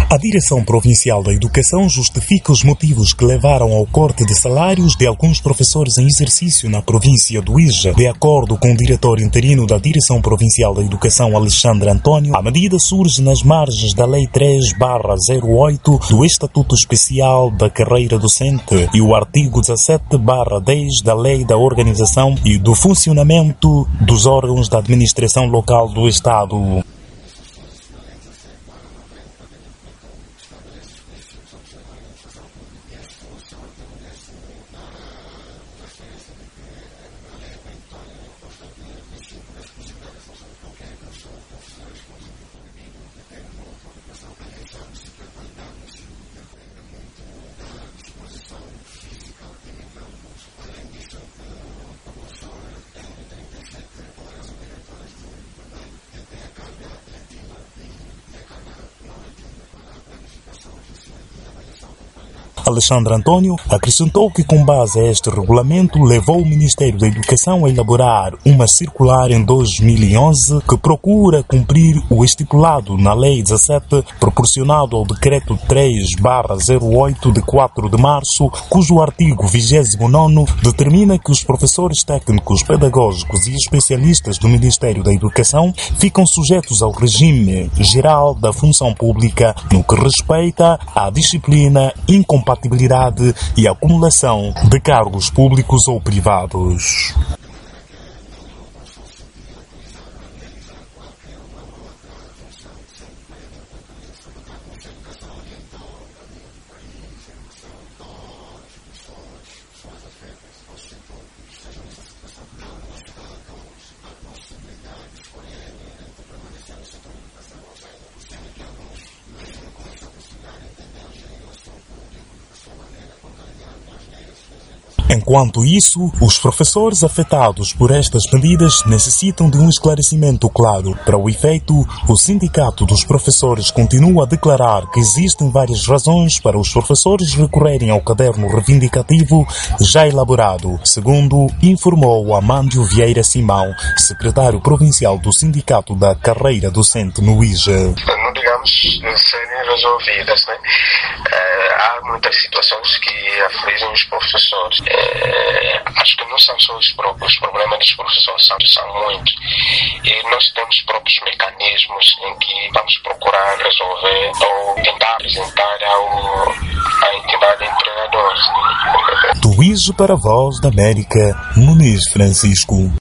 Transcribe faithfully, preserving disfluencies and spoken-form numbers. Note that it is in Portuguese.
A Direção Provincial da Educação justifica os motivos que levaram ao corte de salários de alguns professores em exercício na província do Ija. De acordo com o diretor interino da Direção Provincial da Educação, Alexandre Antônio, a medida surge nas margens da Lei três barra zero oito do Estatuto Especial da Carreira Docente e o artigo dezassete barra dez da Lei da Organização e do Funcionamento dos órgãos da Administração Local do Estado. Alexandre Antônio acrescentou que, com base a este regulamento, levou o Ministério da Educação a elaborar uma circular em dois mil e onze que procura cumprir o estipulado na Lei dezassete, proporcionado ao Decreto três barra zero oito de quatro de março, cujo artigo vigésimo nono determina que os professores técnicos, pedagógicos e especialistas do Ministério da Educação ficam sujeitos ao regime geral da função pública no que respeita à disciplina, incompatibilidade e acumulação de cargos públicos ou privados. Enquanto isso, os professores afetados por estas medidas necessitam de um esclarecimento claro. Para o efeito, o Sindicato dos Professores continua a declarar que existem várias razões para os professores recorrerem ao caderno reivindicativo já elaborado, segundo informou Amândio Vieira Simão, secretário provincial do Sindicato da Carreira Docente no Ija. Não digamos serem resolvidas, né? É, há muitas situações que afligem os professores. É, acho que não são só os próprios os problemas dos professores, são, são muitos. E nós temos próprios mecanismos em que vamos procurar resolver ou tentar apresentar ao, à entidade empregadora. Do Ija para a Voz da América, Muniz Francisco.